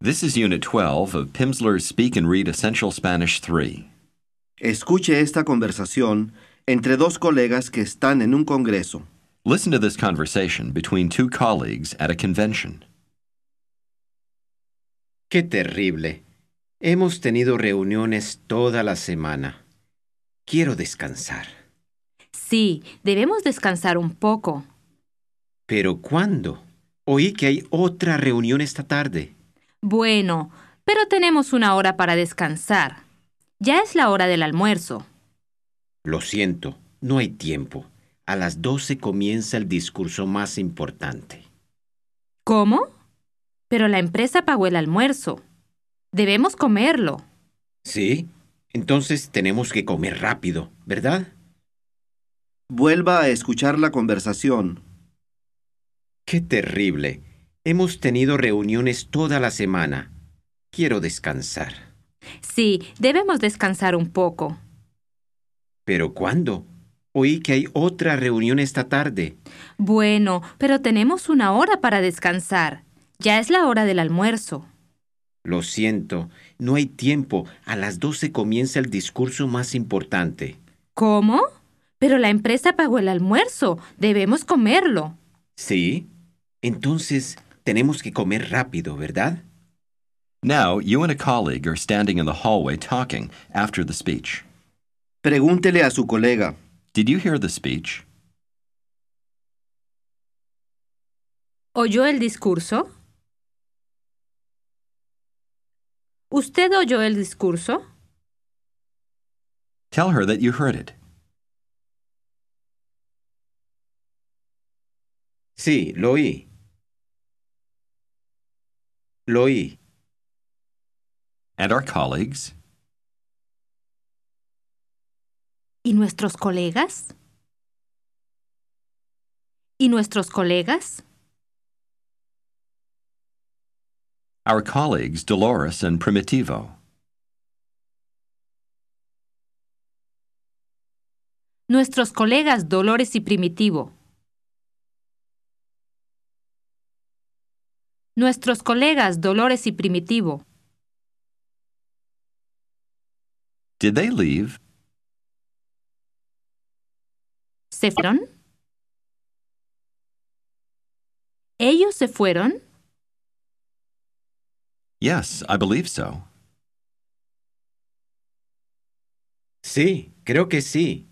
This is Unit 12 of Pimsleur's Speak and Read Essential Spanish 3. Escuche esta conversación entre dos colegas que están en un congreso. Listen to this conversation between two colleagues at a convention. ¡Qué terrible! Hemos tenido reuniones toda la semana. Quiero descansar. Sí, debemos descansar un poco. ¿Pero cuándo? Oí que hay otra reunión esta tarde. Bueno, pero tenemos una hora para descansar. Ya es la hora del almuerzo. Lo siento, no hay tiempo. A las 12 comienza el discurso más importante. ¿Cómo? Pero la empresa pagó el almuerzo. Debemos comerlo. ¿Sí? Entonces tenemos que comer rápido, ¿verdad? Vuelva a escuchar la conversación. ¡Qué terrible! Hemos tenido reuniones toda la semana. Quiero descansar. Sí, debemos descansar un poco. ¿Pero cuándo? Oí que hay otra reunión esta tarde. Bueno, pero tenemos una hora para descansar. Ya es la hora del almuerzo. Lo siento, no hay tiempo. A las 12 comienza el discurso más importante. ¿Cómo? Pero la empresa pagó el almuerzo. Debemos comerlo. ¿Sí? Entonces tenemos que comer rápido, ¿verdad? Now, you and a colleague are standing in the hallway talking after the speech. Pregúntele a su colega. Did you hear the speech? ¿Oyó el discurso? ¿Usted oyó el discurso? Tell her that you heard it. Sí, lo oí. Lo oí. And our colleagues? ¿Y nuestros colegas? ¿Y nuestros colegas? Our colleagues, Dolores and Primitivo. Nuestros colegas Dolores y Primitivo. Nuestros colegas Dolores y Primitivo. Did they leave? ¿Se fueron? ¿Ellos se fueron? Yes, I believe so. Sí, creo que sí.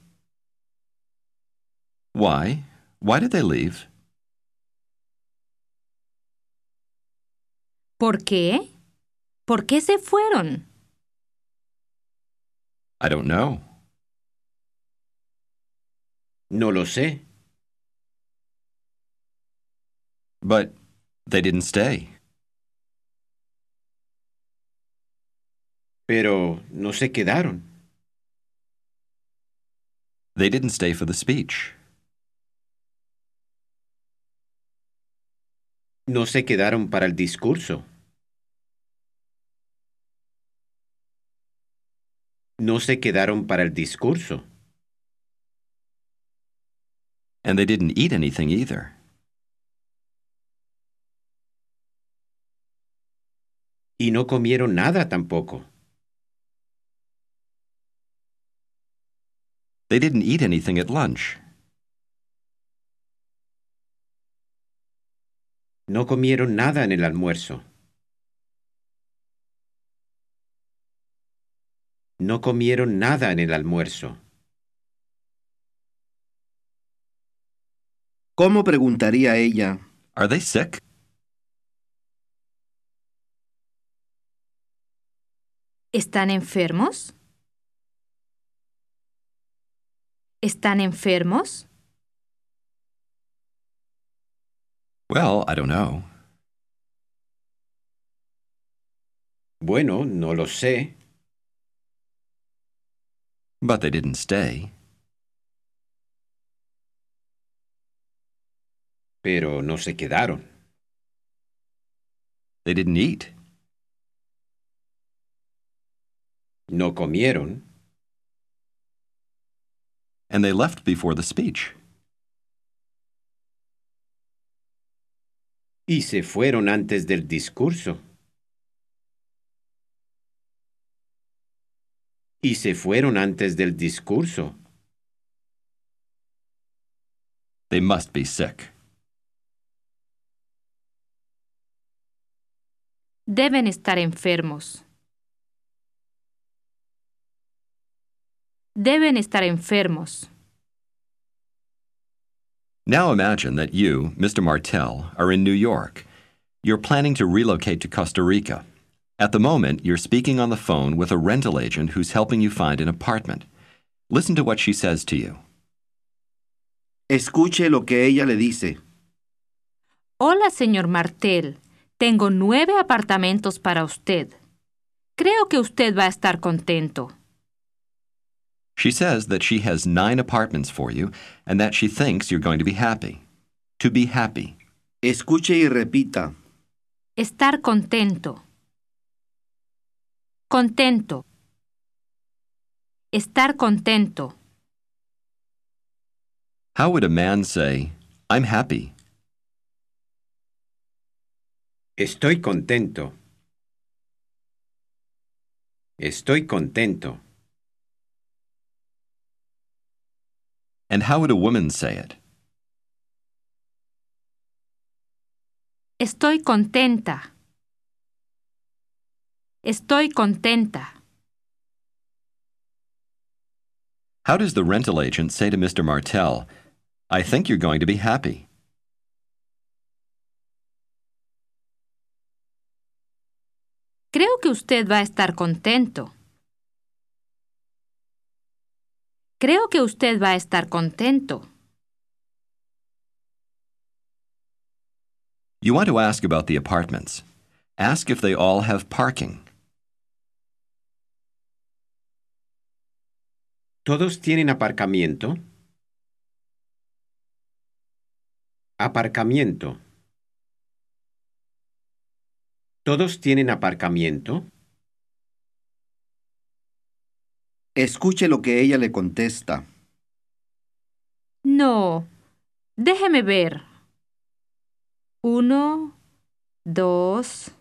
Why? Why did they leave? ¿Por qué? ¿Por qué se fueron? I don't know. No lo sé. But they didn't stay. Pero no se quedaron. They didn't stay for the speech. No se quedaron para el discurso. No se quedaron para el discurso. And they didn't eat anything either. Y no comieron nada tampoco. They didn't eat anything at lunch. No comieron nada en el almuerzo. No comieron nada en el almuerzo. ¿Cómo preguntaría ella? Are they sick? ¿Están enfermos? ¿Están enfermos? Well, I don't know. Bueno, no lo sé. But they didn't stay. Pero no se quedaron. They didn't eat. No comieron. And they left before the speech. Y se fueron antes del discurso. Y se fueron antes del discurso. They must be sick. Deben estar enfermos. Deben estar enfermos. Now imagine that you, Mr. Martell, are in New York. You're planning to relocate to Costa Rica. At the moment, you're speaking on the phone with a rental agent who's helping you find an apartment. Listen to what she says to you. Escuche lo que ella le dice. Hola, señor Martel. Tengo 9 apartamentos para usted. Creo que usted va a estar contento. She says that she has 9 apartments for you and that she thinks you're going to be happy. To be happy. Escuche y repita. Estar contento. Contento. Estar contento. How would a man say, I'm happy? Estoy contento. Estoy contento. And how would a woman say it? Estoy contenta. Estoy contenta. How does the rental agent say to Mr. Martell, I think you're going to be happy? Creo que usted va a estar contento. Creo que usted va a estar contento. You want to ask about the apartments. Ask if they all have parking. ¿Todos tienen aparcamiento? Aparcamiento. ¿Todos tienen aparcamiento? Escuche lo que ella le contesta. No. Déjeme ver. 1, 2,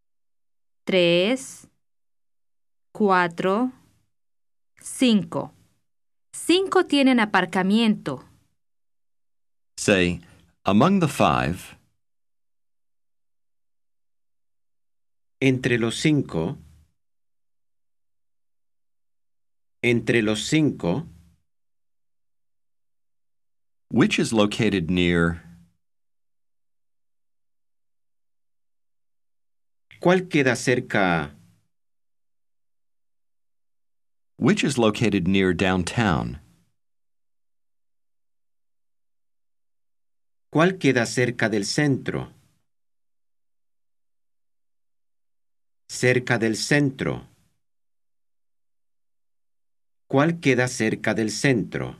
3, 4, 5. 5 tienen aparcamiento. Say, among the 5, Entre los 5. Entre los 5. which is located near... ¿Cuál queda cerca? Which is located near downtown? ¿Cuál queda cerca del centro? Cerca del centro. ¿Cuál queda cerca del centro?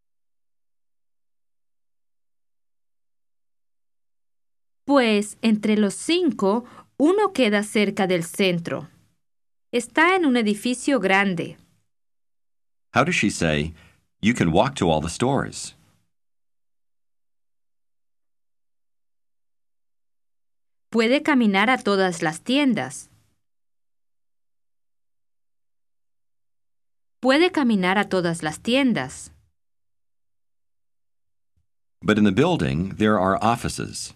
Pues entre los 5, uno queda cerca del centro. Está en un edificio grande. How does she say, you can walk to all the stores? Puede caminar a todas las tiendas. Puede caminar a todas las tiendas. But in the building, there are offices.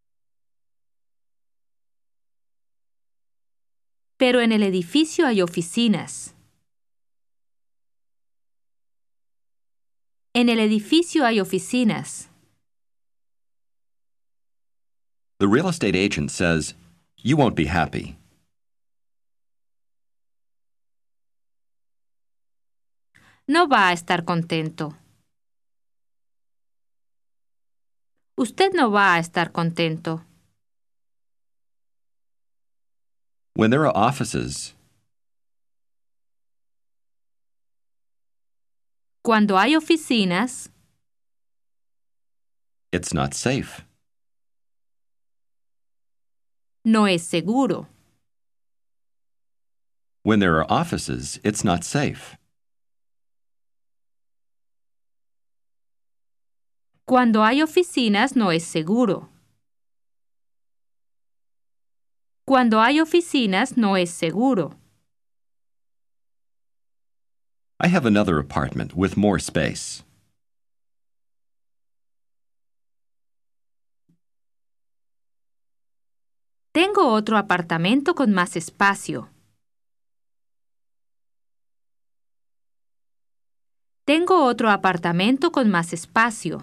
Pero en el edificio hay oficinas. En el edificio hay oficinas. The real estate agent says, you won't be happy. No va a estar contento. Usted no va a estar contento. When there are offices, Cuando hay oficinas, it's not safe. no es seguro. When there are offices, it's not safe. Cuando hay oficinas, no es seguro. Cuando hay oficinas, no es seguro. I have another apartment with more space. Tengo otro apartamento con más espacio. Tengo otro apartamento con más espacio.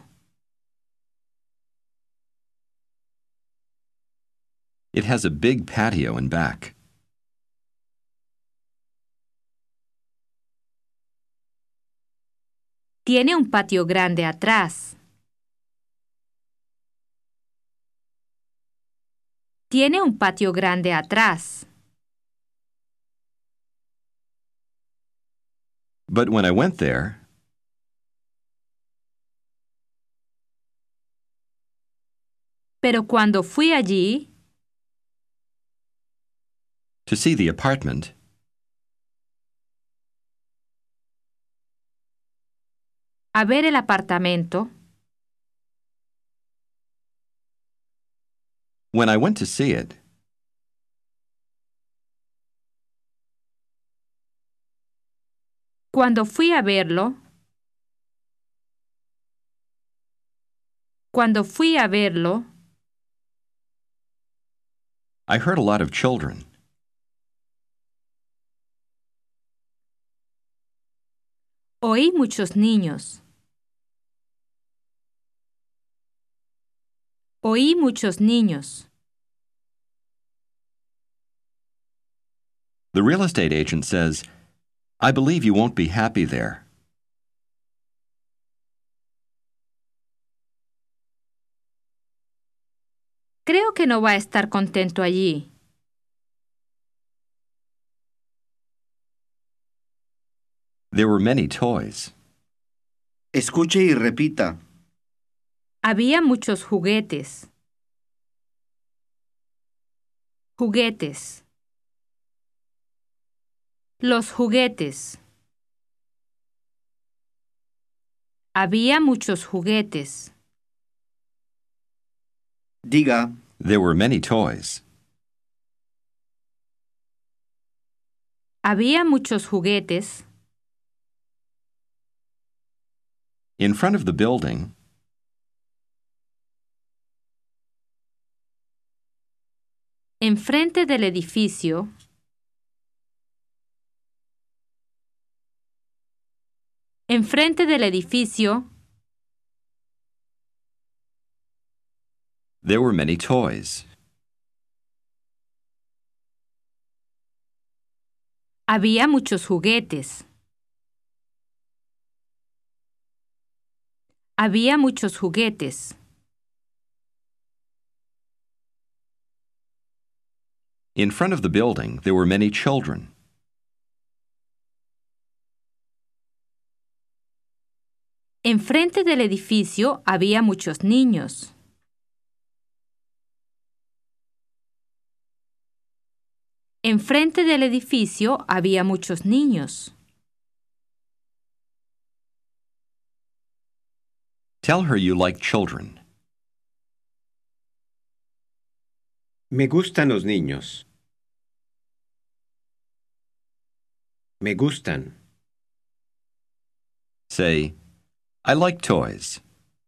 It has a big patio in back. Tiene un patio grande atrás. Tiene un patio grande atrás. But when I went there, Pero cuando fui allí, to see the apartment, a ver el apartamento, when I went to see it, cuando fui a verlo, cuando fui a verlo, I heard a lot of children. oí muchos niños. Oí muchos niños. The real estate agent says, I believe you won't be happy there. Creo que no va a estar contento allí. There were many toys. Escuche y repita. Había muchos juguetes. Juguetes. Los juguetes. Había muchos juguetes. Diga, There were many toys. Había muchos juguetes. In front of the building, Enfrente del edificio. Enfrente del edificio. there were many toys. Había muchos juguetes. Había muchos juguetes. In front of the building, there were many children. Enfrente del edificio había muchos niños. Enfrente del edificio había muchos niños. Tell her you like children. Me gustan los niños. Me gustan. Say, I like toys.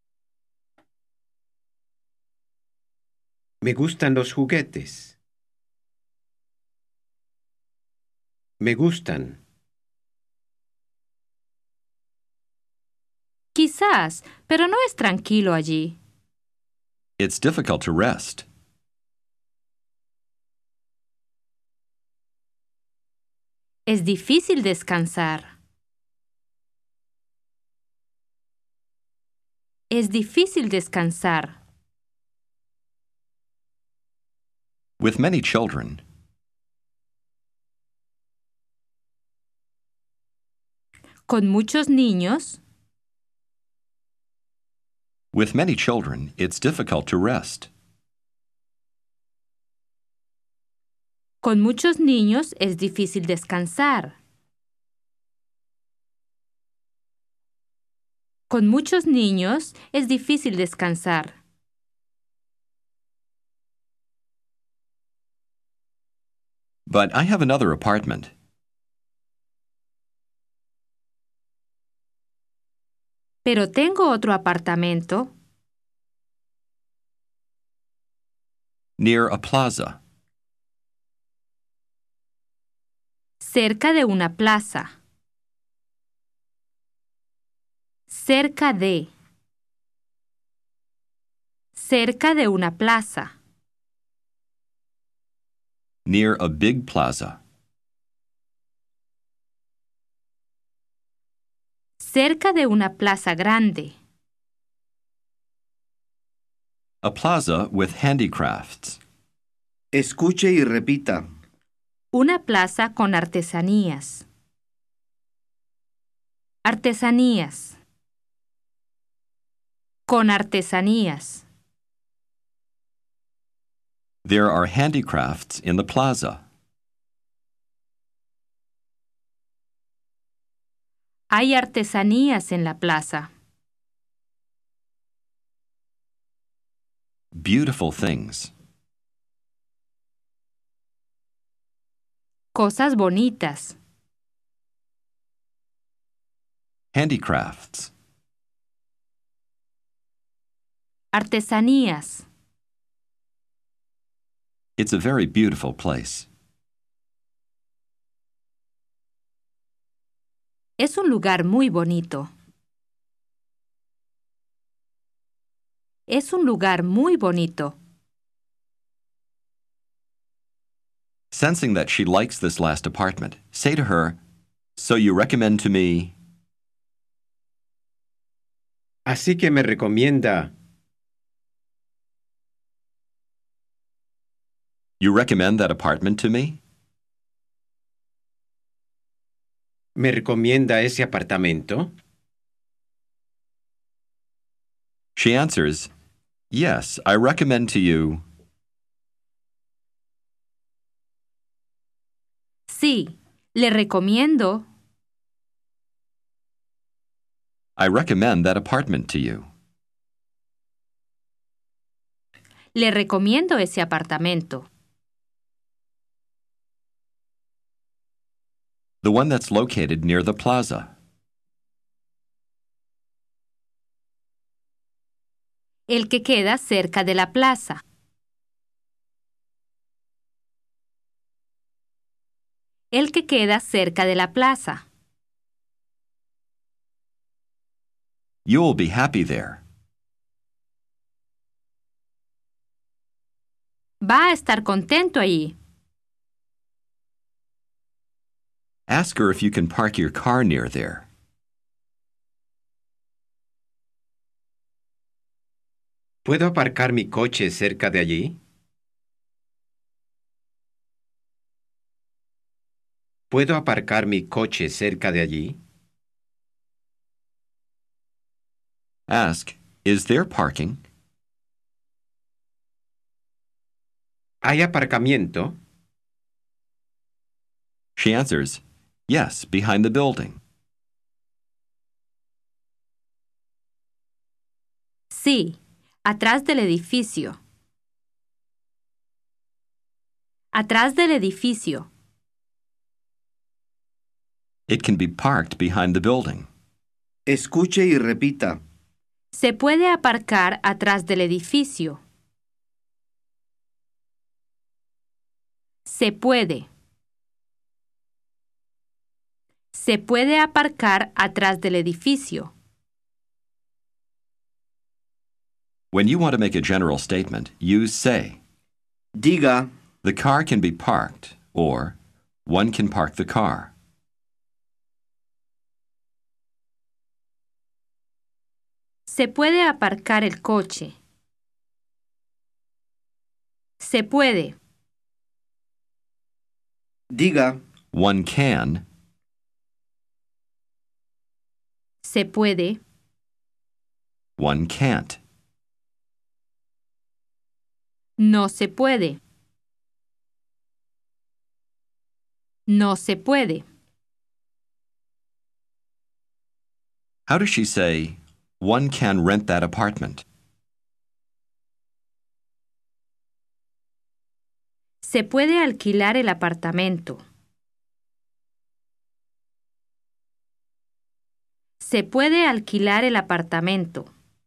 Me gustan los juguetes. Me gustan. Quizás, pero no es tranquilo allí. It's difficult to rest. Es difícil descansar. Es difícil descansar. With many children, Con muchos niños. with many children, it's difficult to rest. Con muchos niños es difícil descansar. Con muchos niños es difícil descansar. But I have another apartment. Pero tengo otro apartamento. Near a plaza. Cerca de una plaza. Cerca de. Cerca de una plaza. Near a big plaza. Cerca de una plaza grande. A plaza with handicrafts. Escuche y repita. Una plaza con artesanías. Artesanías. Con artesanías. There are handicrafts in the plaza. Hay artesanías en la plaza. Beautiful things. Cosas bonitas. Handicrafts. Artesanías. It's a very beautiful place. Es un lugar muy bonito. Es un lugar muy bonito. Sensing that she likes this last apartment, say to her, "So you recommend to me..." Así que me recomienda. You recommend that apartment to me? ¿Me recomienda ese apartamento? She answers, "Yes, I recommend to you..." Sí, le recomiendo. I recommend that apartment to you. Le recomiendo ese apartamento. The one that's located near the plaza. El que queda cerca de la plaza. El que queda cerca de la plaza. You will be happy there. Va a estar contento allí. Ask her if you can park your car near there. ¿Puedo aparcar mi coche cerca de allí? ¿Puedo aparcar mi coche cerca de allí? Ask, "Is there parking?" ¿Hay aparcamiento? She answers, "Yes, behind the building." Sí, atrás del edificio. Atrás del edificio. It can be parked behind the building. Escuche y repita. Se puede aparcar atrás del edificio. Se puede. Se puede aparcar atrás del edificio. When you want to make a general statement, use say. Diga, The car can be parked, or one can park the car. Se puede aparcar el coche. Se puede. diga, One can. Se puede. One can't. No se puede. No se puede. How does she say, "One can rent that apartment"? Se puede alquilar el apartamento. Se puede alquilar el apartamento.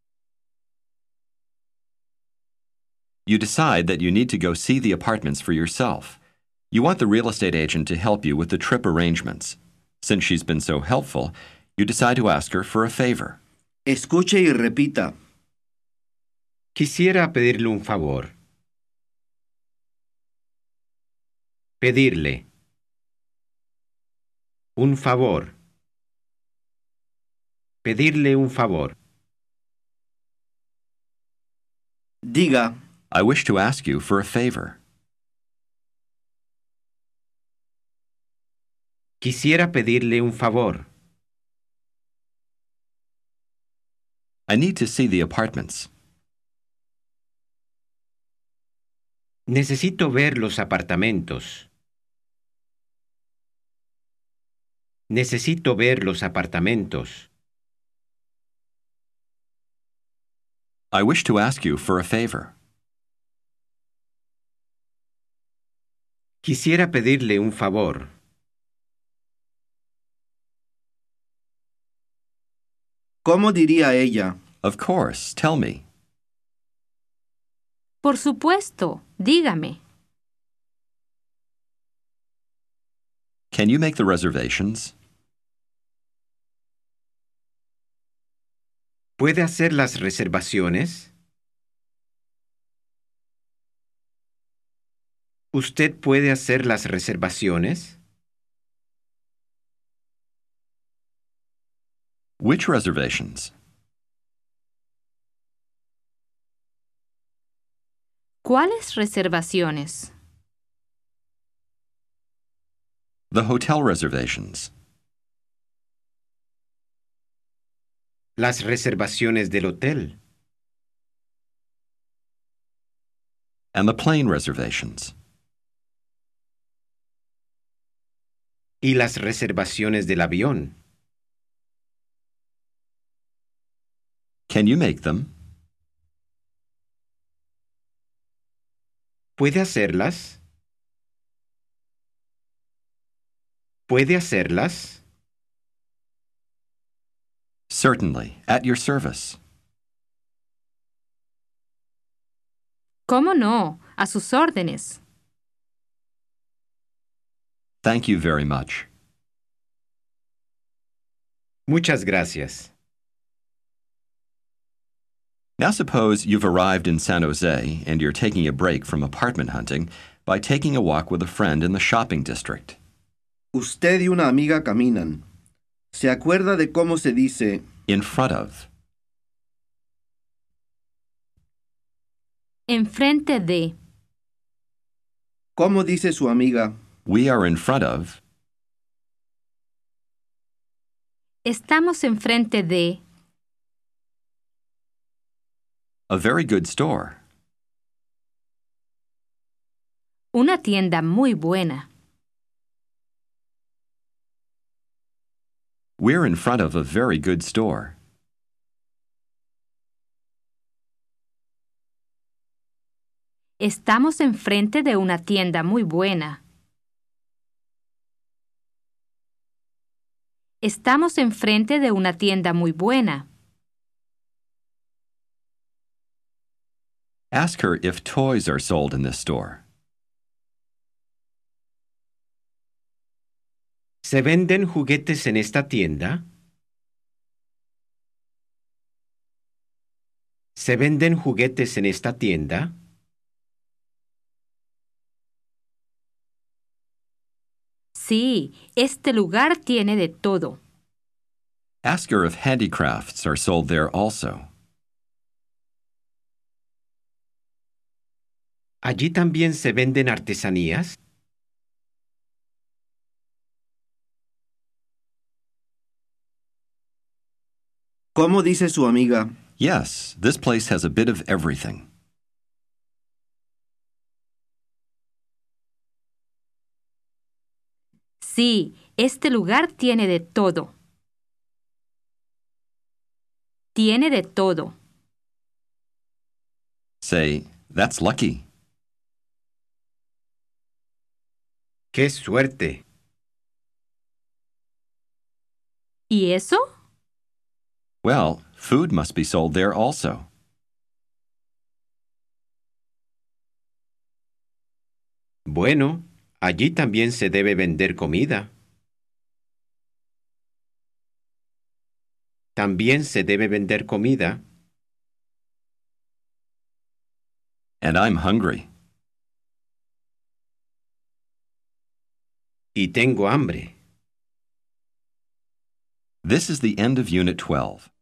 You decide that you need to go see the apartments for yourself. You want the real estate agent to help you with the trip arrangements. Since she's been so helpful, you decide to ask her for a favor. Escuche y repita. Quisiera pedirle un favor. Pedirle. Un favor. Pedirle un favor. Diga, I wish to ask you for a favor. Quisiera pedirle un favor. I need to see the apartments. Necesito ver los apartamentos. Necesito ver los apartamentos. I wish to ask you for a favor. Quisiera pedirle un favor. ¿cómo diría ella? Of course, tell me. Por supuesto, dígame. Can you make the reservations? ¿Puede hacer las reservaciones? ¿Usted puede hacer las reservaciones? Which reservations? ¿Cuáles reservaciones? The hotel reservations. Las reservaciones del hotel. And the plane reservations. Y las reservaciones del avión. Can you make them? ¿Puede hacerlas? ¿Puede hacerlas? Certainly, at your service. ¿Cómo no? A sus órdenes. Thank you very much. Muchas gracias. Now suppose you've arrived in San Jose and you're taking a break from apartment hunting by taking a walk with a friend in the shopping district. Usted y una amiga caminan. ¿Se acuerda de cómo se dice In front of. Enfrente de. ¿Cómo dice su amiga? We are in front of. Estamos enfrente de. A very good store. Una tienda muy buena. We're in front of a very good store. Estamos enfrente de una tienda muy buena. Estamos enfrente de una tienda muy buena. Ask her if toys are sold in this store. ¿Se venden juguetes en esta tienda? ¿Se venden juguetes en esta tienda? Sí, este lugar tiene de todo. Ask her if handicrafts are sold there also. ¿Allí también se venden artesanías? ¿Cómo dice su amiga? Yes, this place has a bit of everything. Sí, este lugar tiene de todo. Tiene de todo. Say, that's lucky. ¡Qué suerte! ¿Y eso? Well, food must be sold there also. Bueno, allí también se debe vender comida. También se debe vender comida. And I'm hungry. Y tengo hambre. This is the end of Unit 12.